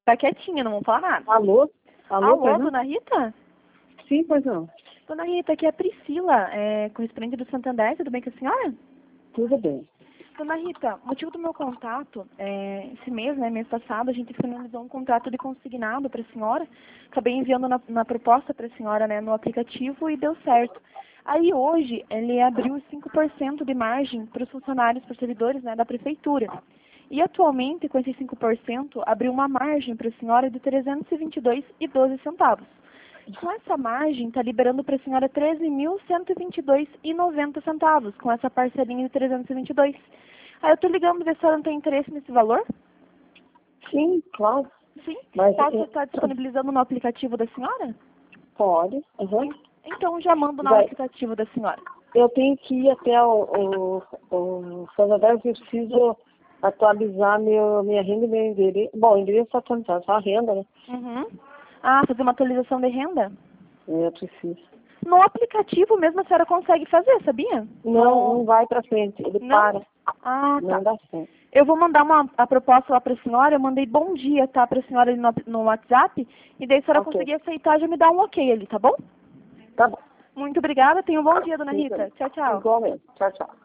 Tá quietinha, não vou falar nada. Alô? Alô, Pois não? dona Rita? Sim, pois não. Dona Rita, aqui é a Priscila, correspondente do Santander, tudo bem com a senhora? Tudo bem. Dona Rita, o motivo do meu contato, esse mês, mês passado, a gente finalizou um contrato de consignado para a senhora. Acabei enviando na proposta para a senhora, no aplicativo e deu certo. Aí hoje, ele abriu 5% de margem para os funcionários, para os servidores, da prefeitura. E atualmente, com esses 5%, abriu uma margem para a senhora de R$ 322,12. Com essa margem, está liberando para a senhora R$ 13.122,90, com essa parcelinha de 322. Aí eu estou ligando ver se a senhora não tem interesse nesse valor? Sim, claro. Sim. Mas Posso estar disponibilizando no aplicativo da senhora? pode. Uhum. Então já mando no Vai. aplicativo da senhora. Eu tenho que ir até o Santander, porque eu preciso atualizar minha renda e meu endereço. Bom, o endereço está atualizado, só a renda, né? Uhum. Ah, fazer uma atualização de renda? Eu preciso. No aplicativo mesmo a senhora consegue fazer, sabia? Não vai para frente, ele Não? para. Ah, tá. Não dá certo. Eu vou mandar a proposta lá para a senhora, eu mandei bom dia, tá, para a senhora ali no WhatsApp, e daí a senhora Ok. conseguir aceitar, já me dá um ok ali, tá bom? Tá bom. Muito obrigada, tenha um bom dia, dona Rita. Tchau, tchau. Igualmente. Tchau, tchau.